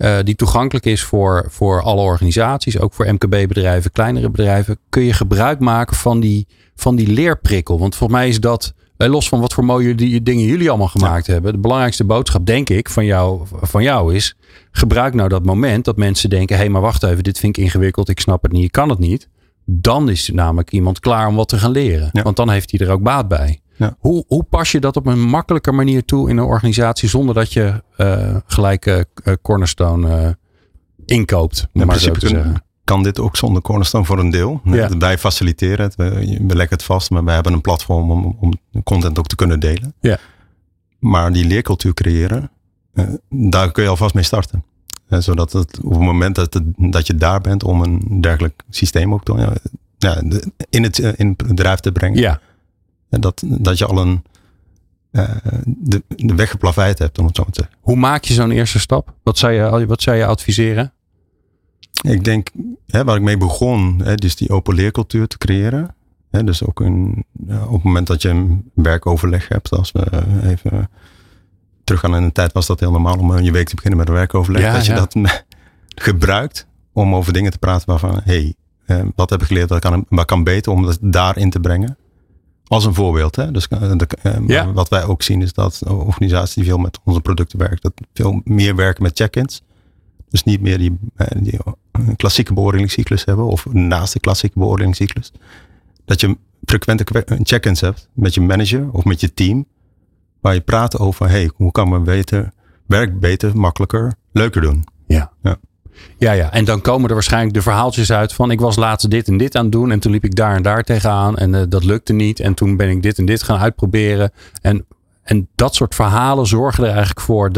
die toegankelijk is voor alle organisaties, ook voor MKB-bedrijven, kleinere bedrijven, kun je gebruik maken van die leerprikkel. Want volgens mij is dat, los van wat voor mooie dingen jullie allemaal gemaakt hebben, de belangrijkste boodschap, denk ik, van jou is, gebruik nou dat moment dat mensen denken, hé, maar wacht even, dit vind ik ingewikkeld, ik snap het niet, ik kan het niet. Dan is namelijk iemand klaar om wat te gaan leren. Ja. Want dan heeft hij er ook baat bij. Ja. Hoe pas je dat op een makkelijke manier toe in een organisatie zonder dat je gelijk Cornerstone inkoopt? In principe kan dit ook zonder Cornerstone voor een deel. Ja. Wij faciliteren het, we leggen het vast, maar wij hebben een platform om content ook te kunnen delen. Ja. Maar die leercultuur creëren, daar kun je alvast mee starten. Zodat op het moment dat je daar bent om een dergelijk systeem ook in het bedrijf te brengen. Ja. Dat je al de weg geplaveid hebt, om het zo te zeggen. Hoe maak je zo'n eerste stap? Wat zou je adviseren? Ik denk, waar ik mee begon, dus die open leercultuur te creëren. Dus ook op het moment dat je een werkoverleg hebt, als we even teruggaan in een tijd, was dat heel normaal om je week te beginnen met een werkoverleg. Ja, dat je dat gebruikt om over dingen te praten waarvan, wat heb ik geleerd, wat kan beter om dat daarin te brengen. Als een voorbeeld. Hè? Dus wat wij ook zien is dat organisaties die veel met onze producten werken, dat veel meer werken met check-ins. Dus niet meer die klassieke beoordelingscyclus hebben of naast de klassieke beoordelingscyclus. Dat je frequente check-ins hebt met je manager of met je team. Waar je praat over, hoe kan men werk beter, makkelijker, leuker doen. Ja. En dan komen er waarschijnlijk de verhaaltjes uit van, ik was laatst dit en dit aan het doen en toen liep ik daar en daar tegenaan en dat lukte niet en toen ben ik dit en dit gaan uitproberen. En dat soort verhalen zorgen er eigenlijk voor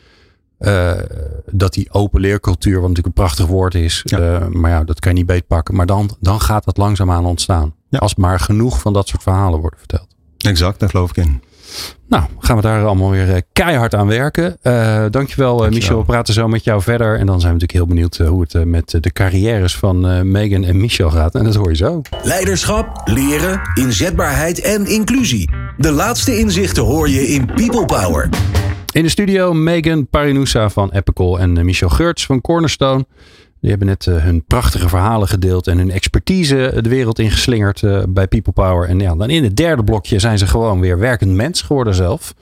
dat die open leercultuur, wat natuurlijk een prachtig woord is, maar dat kan je niet beetpakken. Maar dan gaat dat langzaamaan ontstaan. Ja. Als maar genoeg van dat soort verhalen worden verteld. Exact, daar geloof ik in. Nou, gaan we daar allemaal weer keihard aan werken. Dankjewel Michel, we praten zo met jou verder. En dan zijn we natuurlijk heel benieuwd hoe het met de carrières van Megan en Michel gaat. En dat hoor je zo. Leiderschap, leren, inzetbaarheid en inclusie. De laatste inzichten hoor je in People Power. In de studio Megan Parinousa van Epicol en Michel Geurts van Cornerstone. Die hebben net hun prachtige verhalen gedeeld en hun expertise de wereld ingeslingerd bij People Power. En dan in het derde blokje zijn ze gewoon weer werkend mens geworden zelf.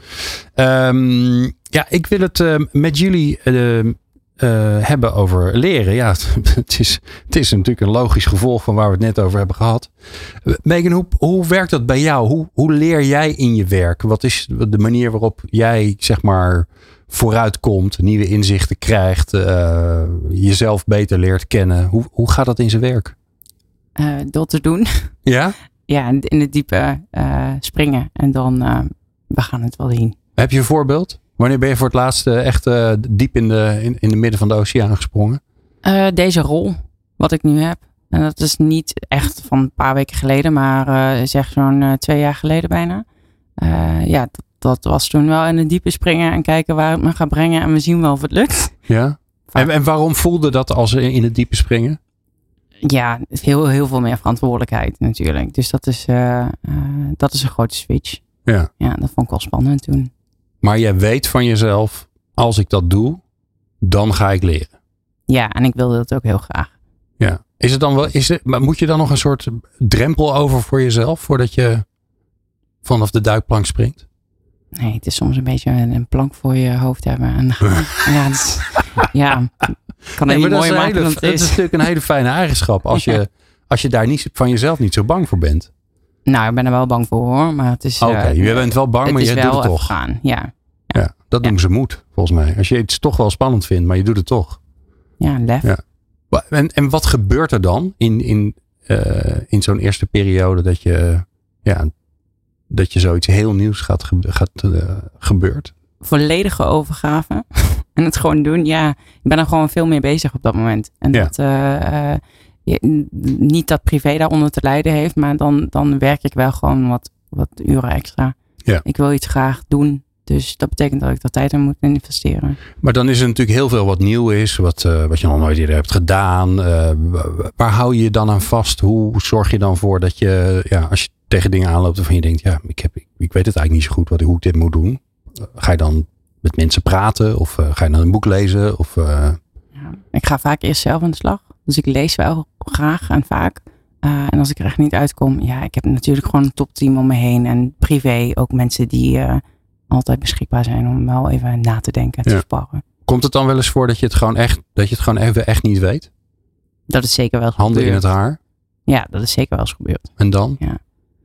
Ik wil het met jullie hebben over leren. Ja, het is natuurlijk een logisch gevolg van waar we het net over hebben gehad. Megan, hoe werkt dat bij jou? Hoe leer jij in je werk? Wat is de manier waarop jij, zeg maar, vooruitkomt, nieuwe inzichten krijgt, jezelf beter leert kennen? Hoe gaat dat in zijn werk? Door te doen. Ja? Ja, in het diepe springen. En dan, we gaan het wel zien. Heb je een voorbeeld? Wanneer ben je voor het laatst echt diep in de midden van de oceaan gesprongen? Deze rol, wat ik nu heb. En dat is niet echt van een paar weken geleden, maar zeg zo'n 2 jaar geleden bijna. Dat was toen wel in het diepe springen en kijken waar het me gaat brengen. En we zien wel of het lukt. Ja. En waarom voelde dat als in het diepe springen? Ja, heel, heel veel meer verantwoordelijkheid natuurlijk. Dus dat is een grote switch. Ja, dat vond ik wel spannend toen. Maar jij weet van jezelf, als ik dat doe, dan ga ik leren. Ja, en ik wilde dat ook heel graag. Ja. Is het dan wel, maar moet je dan nog een soort drempel over voor jezelf voordat je vanaf de duikplank springt? Nee, het is soms een beetje een plank voor je hoofd hebben. En, kan het niet mooier maken dan het is. Dat is natuurlijk een hele fijne eigenschap als je daar niet van jezelf niet zo bang voor bent. Nou, ik ben er wel bang voor hoor. Maar het is. Oké, je bent wel bang, maar je doet het toch. Gaan. Ja, dat noemen ze moed, volgens mij. Als je iets toch wel spannend vindt, maar je doet het toch. Ja, lef. Ja. En wat gebeurt er dan in zo'n eerste periode dat je zoiets heel nieuws gebeurt? Volledige overgave. En het gewoon doen. Ja, ik ben er gewoon veel meer bezig op dat moment. En dat niet dat privé daaronder te lijden heeft, maar dan werk ik wel gewoon wat uren extra. Ja. Ik wil iets graag doen. Dus dat betekent dat ik daar tijd in moet investeren. Maar dan is er natuurlijk heel veel wat nieuw is. Wat je nog nooit eerder hebt gedaan. Waar hou je je dan aan vast? Hoe zorg je dan voor dat je, als je tegen dingen aanloopt waarvan je denkt, ik weet het eigenlijk niet zo goed hoe ik dit moet doen. Ga je dan met mensen praten? Of ga je dan een boek lezen? Of Ja, ik ga vaak eerst zelf aan de slag. Dus ik lees wel graag en vaak. En als ik er echt niet uitkom, ik heb natuurlijk gewoon een topteam om me heen. En privé ook mensen die altijd beschikbaar zijn om wel even na te denken en te sparren. Komt het dan wel eens voor dat je het gewoon echt niet weet? Dat is zeker wel eens Handen gebeurd. in het haar? Ja, dat is zeker wel eens gebeurd. En dan? Ja.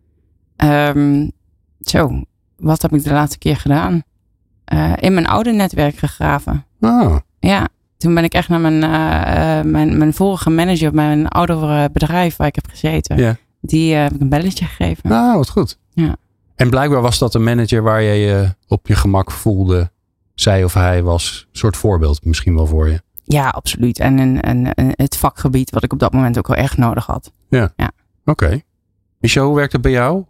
Wat heb ik de laatste keer gedaan? In mijn oude netwerk gegraven. Oh. Ja, toen ben ik echt naar mijn vorige manager, mijn oudere bedrijf waar ik heb gezeten. Ja. Die heb ik een belletje gegeven. Nou, wat goed. Ja. En blijkbaar was dat een manager waar je je op je gemak voelde. Zij of hij was een soort voorbeeld misschien wel voor je. Ja, absoluut. En het vakgebied wat ik op dat moment ook wel echt nodig had. Ja. Oké. Michel, hoe werkt het bij jou?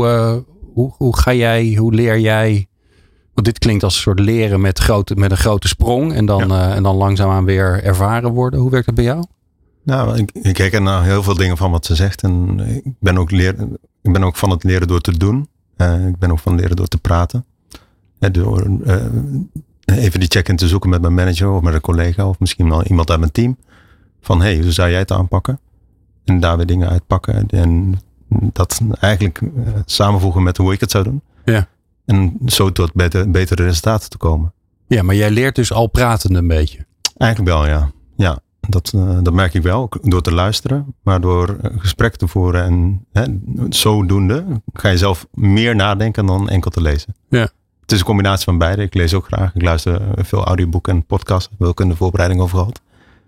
Hoe leer jij? Want dit klinkt als een soort leren met een grote sprong. En dan langzaamaan weer ervaren worden. Hoe werkt het bij jou? Nou, ik kijk naar heel veel dingen van wat ze zegt. En ik ben ook van het leren door te doen. Ik ben ook van het leren door te praten. Door even die check-in te zoeken met mijn manager of met een collega. Of misschien wel iemand uit mijn team. Van hoe zou jij het aanpakken? En daar weer dingen uitpakken. En dat eigenlijk samenvoegen met hoe ik het zou doen. Ja. En zo tot betere resultaten te komen. Ja, maar jij leert dus al pratende een beetje. Eigenlijk wel, ja. Ja, dat merk ik wel. Door te luisteren. Maar door gesprek te voeren. En zodoende ga je zelf meer nadenken dan enkel te lezen. Ja. Het is een combinatie van beide. Ik lees ook graag. Ik luister veel audioboeken en podcasts. Daar heb ik ook in de voorbereiding over gehad.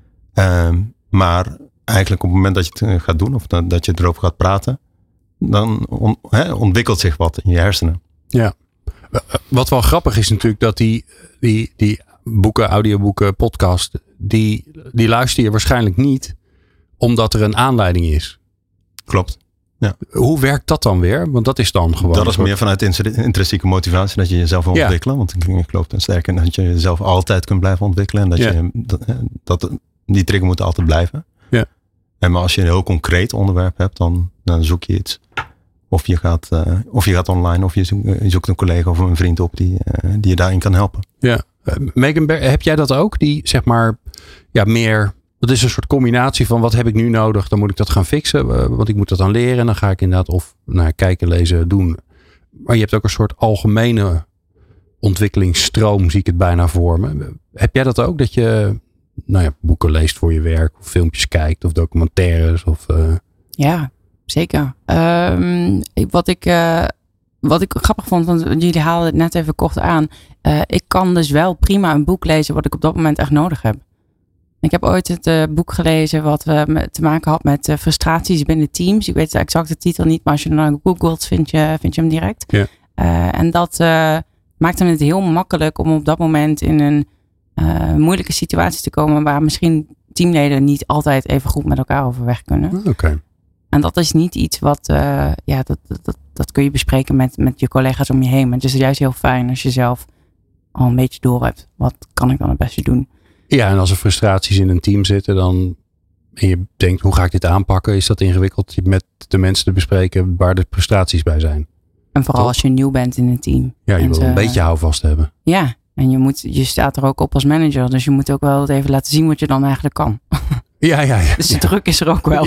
Maar eigenlijk op het moment dat je het gaat doen. Of dat je erover gaat praten. Dan ontwikkelt zich wat in je hersenen. Ja. Wat wel grappig is natuurlijk dat die boeken, audioboeken, podcast, die luister je waarschijnlijk niet omdat er een aanleiding is. Klopt. Ja. Hoe werkt dat dan weer? Want dat is dan gewoon... Dat is meer vanuit intrinsieke motivatie dat je jezelf wil ontwikkelen. Want ik geloof ten sterke dat je jezelf altijd kunt blijven ontwikkelen. En dat die trigger moet altijd blijven. Ja. Maar als je een heel concreet onderwerp hebt, dan zoek je iets. Of je gaat online of je zoekt een collega of een vriend op die je daarin kan helpen. Ja. Megan, heb jij dat ook? Die zeg maar meer... Dat is een soort combinatie van wat heb ik nu nodig, dan moet ik dat gaan fixen. Want ik moet dat dan leren en dan ga ik inderdaad of kijken, lezen, doen. Maar je hebt ook een soort algemene ontwikkelingsstroom, zie ik het bijna voor me. Heb jij dat ook? Dat je boeken leest voor je werk of filmpjes kijkt of documentaires? Ja, zeker. Wat ik grappig vond, want jullie haalden het net even kort aan. Ik kan dus wel prima een boek lezen wat ik op dat moment echt nodig heb. Ik heb ooit het boek gelezen wat te maken had met frustraties binnen teams. Ik weet de exacte titel niet, maar als je dan googelt vind je hem direct. Ja. En dat maakte het heel makkelijk om op dat moment in een moeilijke situatie te komen waar misschien teamleden niet altijd even goed met elkaar overweg kunnen. Okay. En dat is niet iets wat, dat kun je bespreken met je collega's om je heen. Maar het is juist heel fijn als je zelf al een beetje door hebt. Wat kan ik dan het beste doen? Ja, en als er frustraties in een team zitten, en je denkt, hoe ga ik dit aanpakken? Is dat ingewikkeld met de mensen te bespreken waar de frustraties bij zijn? En vooral als je nieuw bent in een team. Ja, je wil een beetje houvast hebben. Ja, en je staat er ook op als manager. Dus je moet ook wel even laten zien wat je dan eigenlijk kan. Ja. Dus de druk is er ook wel.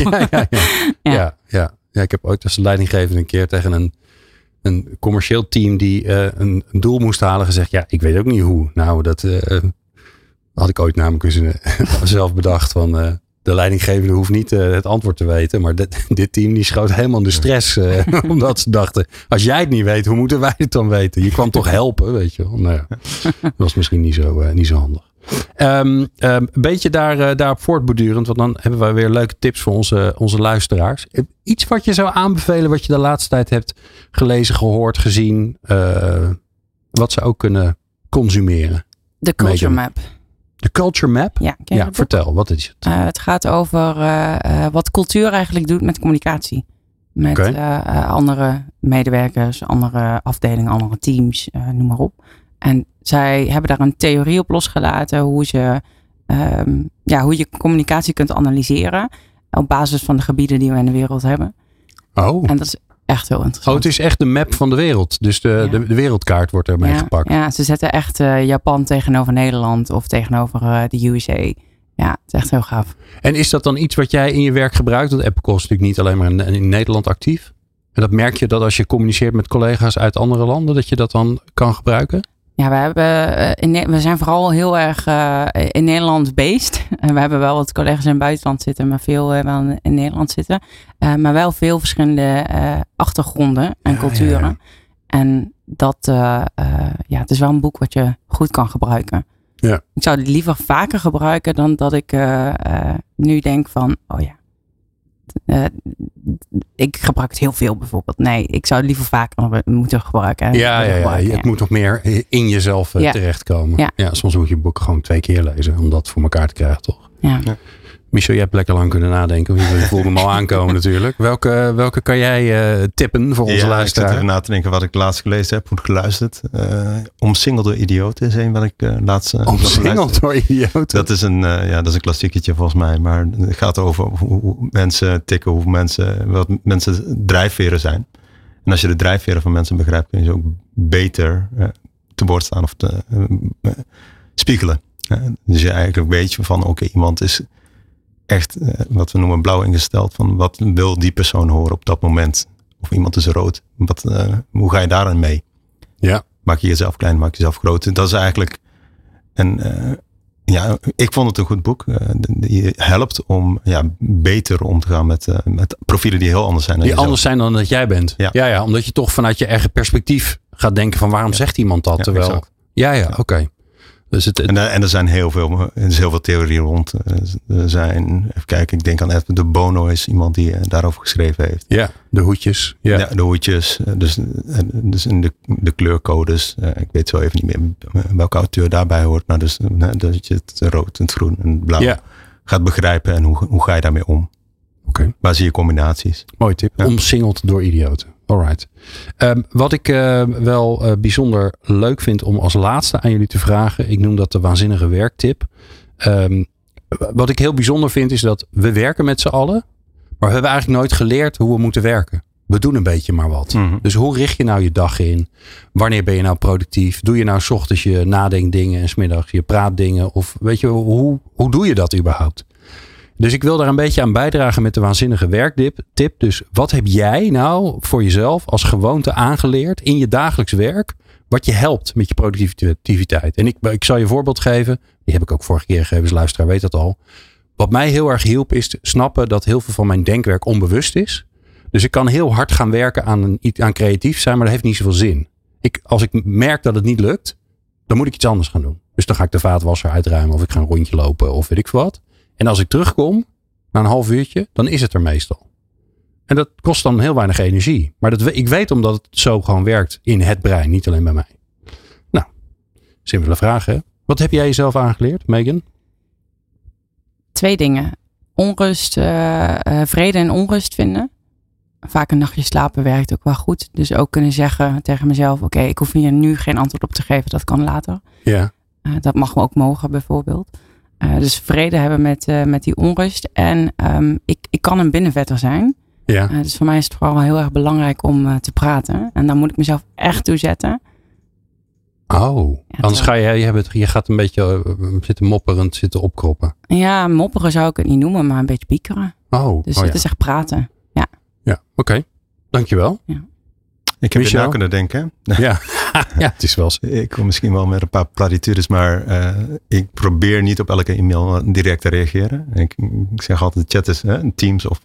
Ja. Ik heb ooit als leidinggevende een keer tegen een commercieel team die een doel moest halen gezegd. Ja, ik weet ook niet hoe. Nou, dat had ik ooit namelijk zelf bedacht van de leidinggevende hoeft niet het antwoord te weten. Maar dit team die schoot helemaal in de stress. Omdat ze dachten, als jij het niet weet, hoe moeten wij het dan weten? Je kwam toch helpen, weet je wel. Nou ja, dat was misschien niet zo handig. Een beetje daarop voortbordurend, want dan hebben wij weer leuke tips voor onze luisteraars. Iets wat je zou aanbevelen, wat je de laatste tijd hebt gelezen, gehoord, gezien, wat ze ook kunnen consumeren. De Culture Map. De Culture Map? Ja, vertel, wat is het? Het gaat over wat cultuur eigenlijk doet met communicatie. Met andere medewerkers, andere afdelingen, andere teams, noem maar op. En zij hebben daar een theorie op losgelaten hoe je communicatie kunt analyseren op basis van de gebieden die we in de wereld hebben. Oh. En dat is echt heel interessant. Oh, het is echt de map van de wereld. Dus de wereldkaart wordt ermee gepakt. Ja, ze zetten echt Japan tegenover Nederland of tegenover de USA. Ja, het is echt heel gaaf. En is dat dan iets wat jij in je werk gebruikt? Want Epicol is natuurlijk niet alleen maar in Nederland actief. En dat merk je dat als je communiceert met collega's uit andere landen, dat je dat dan kan gebruiken? Ja, we zijn vooral heel erg in Nederland based. En we hebben wel wat collega's in het buitenland zitten, maar veel wel in Nederland zitten. Maar wel veel verschillende achtergronden en culturen. Ja. En dat, het is wel een boek wat je goed kan gebruiken. Ja. Ik zou het liever vaker gebruiken dan dat ik nu denk van, ik gebruik het heel veel bijvoorbeeld. Nee, ik zou het liever vaker moeten gebruiken. Het moet nog meer in jezelf terechtkomen. Ja, soms moet je boek gewoon 2 keer lezen om dat voor elkaar te krijgen, toch? Ja. Michel, je hebt lekker lang kunnen nadenken. Je voelde hem al aankomen natuurlijk. Welke kan jij tippen voor onze luisteraar? Ik zit even na te denken wat ik laatst gelezen heb. Goed geluisterd. Omsingeld door idioten is een wat ik laatst... Omsingeld door idioten? Dat is een klassieketje volgens mij. Maar het gaat over hoe mensen tikken. Wat mensen drijfveren zijn. En als je de drijfveren van mensen begrijpt, kun je ze ook beter te woord staan of te spiegelen. Dus je eigenlijk weet je van iemand is... echt wat we noemen blauw ingesteld. Van wat wil die persoon horen op dat moment? Of iemand is rood. Hoe ga je daarin mee? Ja. Maak je jezelf klein, maak je jezelf groot. Dat is eigenlijk... ik vond het een goed boek. Die helpt om beter om te gaan met profielen die heel anders zijn. Die anders zijn dan dat jij bent. Ja, omdat je toch vanuit je eigen perspectief gaat denken van waarom zegt iemand dat? Terwijl... Exact. Oké. Dus en er zijn heel veel theorieën rond. Er zijn, even kijken, ik denk aan Edward de Bono is iemand die daarover geschreven heeft. Ja, de hoedjes. Ja, de hoedjes. Dus in de kleurcodes. Ik weet zo even niet meer welke auteur daarbij hoort. Maar dus dat je het rood, het groen en het blauw gaat begrijpen. En hoe ga je daarmee om? Okay. Waar zie je combinaties? Mooi tip. Ja. Omsingeld door idioten. Alright. Wat ik wel bijzonder leuk vind om als laatste aan jullie te vragen. Ik noem dat de waanzinnige werktip. Wat ik heel bijzonder vind is dat we werken met z'n allen. Maar we hebben eigenlijk nooit geleerd hoe we moeten werken. We doen een beetje maar wat. Mm-hmm. Dus hoe richt je nou je dag in? Wanneer ben je nou productief? Doe je nou 's ochtends je nadenkdingen en 's middags je praatdingen? Of weet je, hoe doe je dat überhaupt? Dus ik wil daar een beetje aan bijdragen met de waanzinnige werktip. Dus wat heb jij nou voor jezelf als gewoonte aangeleerd in je dagelijks werk? Wat je helpt met je productiviteit. En ik zal je een voorbeeld geven. Die heb ik ook vorige keer gegeven. Dus luisteraar weet dat al. Wat mij heel erg hielp is te snappen dat heel veel van mijn denkwerk onbewust is. Dus ik kan heel hard gaan werken aan creatief zijn. Maar dat heeft niet zoveel zin. Als ik merk dat het niet lukt. Dan moet ik iets anders gaan doen. Dus dan ga ik de vaatwasser uitruimen. Of ik ga een rondje lopen. Of weet ik veel wat. En als ik terugkom, na een half uurtje, dan is het er meestal. En dat kost dan heel weinig energie. Maar ik weet omdat het zo gewoon werkt in het brein, niet alleen bij mij. Nou, simpele vraag hè. Wat heb jij jezelf aangeleerd, Megan? 2 dingen. Onrust, vrede en onrust vinden. Vaak een nachtje slapen werkt ook wel goed. Dus ook kunnen zeggen tegen mezelf, oké, ik hoef hier nu geen antwoord op te geven, dat kan later. Ja. Dat mag me ook mogen bijvoorbeeld. Dus vrede hebben met die onrust. En ik kan een binnenvetter zijn. Ja. Dus voor mij is het vooral heel erg belangrijk om te praten. En daar moet ik mezelf echt toe zetten. Oh, anders ga je gaat een beetje zitten mopperend, zitten opkroppen. Ja, mopperen zou ik het niet noemen, maar een beetje piekeren. Dus het is echt praten. Ja, oké. Dankjewel. Ja. Ik heb je na kunnen denken. Ja. Ja, het is wel zo. Ik kom misschien wel met een paar platitudes, maar ik probeer niet op elke e-mail direct te reageren. Ik zeg altijd, chat is Teams of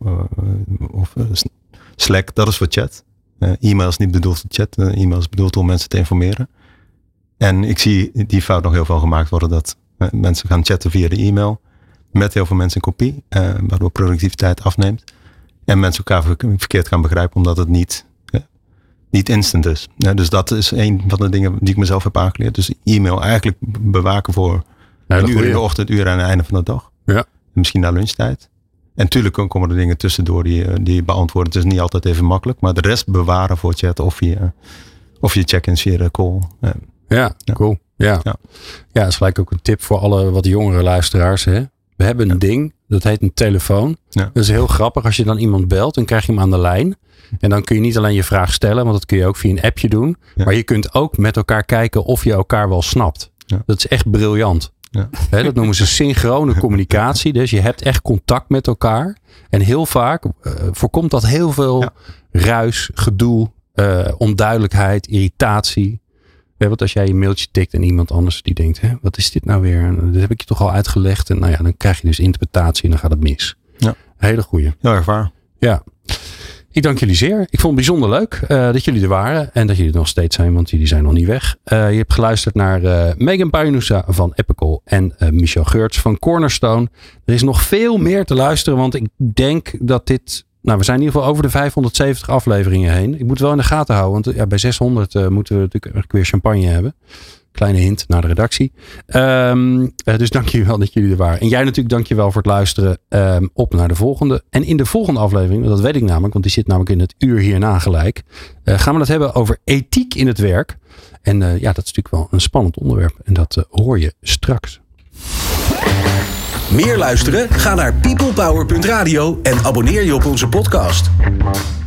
Slack, dat is voor chat. E-mail is niet bedoeld voor chat. E-mail is bedoeld om mensen te informeren. En ik zie die fout nog heel veel gemaakt worden, dat mensen gaan chatten via de e-mail met heel veel mensen in kopie, waardoor productiviteit afneemt. En mensen elkaar verkeerd gaan begrijpen, omdat het niet instant is. Dus dat is een van de dingen die ik mezelf heb aangeleerd. Dus e-mail eigenlijk bewaken voor een uur in de ochtend, uur aan het einde van de dag. Ja. Misschien na lunchtijd. En natuurlijk komen er dingen tussendoor die je beantwoorden. Het is niet altijd even makkelijk. Maar de rest bewaren voor chat of je check-ins via de call. Ja, cool. Ja, dat is gelijk ook een tip voor alle wat jongere luisteraars. Hè? We hebben een ding, dat heet een telefoon. Ja. Dat is heel grappig. Als je dan iemand belt, dan krijg je hem aan de lijn. En dan kun je niet alleen je vraag stellen, want dat kun je ook via een appje doen. Ja. Maar je kunt ook met elkaar kijken of je elkaar wel snapt. Ja. Dat is echt briljant. Ja. Dat noemen ze synchrone communicatie. Dus je hebt echt contact met elkaar. En heel vaak voorkomt dat heel veel ruis, gedoe, onduidelijkheid, irritatie. Want als jij een mailtje tikt en iemand anders die denkt, wat is dit nou weer? En dat heb ik je toch al uitgelegd. En dan krijg je dus interpretatie en dan gaat het mis. Ja. Hele goeie. Heel erg waar. Ja. Ik dank jullie zeer. Ik vond het bijzonder leuk dat jullie er waren. En dat jullie er nog steeds zijn, want jullie zijn nog niet weg. Je hebt geluisterd naar Megan Pajanousa van Epical en Michel Geurts van Cornerstone. Er is nog veel meer te luisteren, want ik denk dat dit... Nou, we zijn in ieder geval over de 570 afleveringen heen. Ik moet het wel in de gaten houden, want bij 600 moeten we natuurlijk weer champagne hebben. Kleine hint naar de redactie. Dus dank jullie wel dat jullie er waren. En jij natuurlijk dank je wel voor het luisteren. Op naar de volgende. En in de volgende aflevering, dat weet ik namelijk, want die zit namelijk in het uur hierna gelijk. Gaan we het hebben over ethiek in het werk. En dat is natuurlijk wel een spannend onderwerp. En dat hoor je straks. Meer luisteren? Ga naar peoplepower.radio en abonneer je op onze podcast.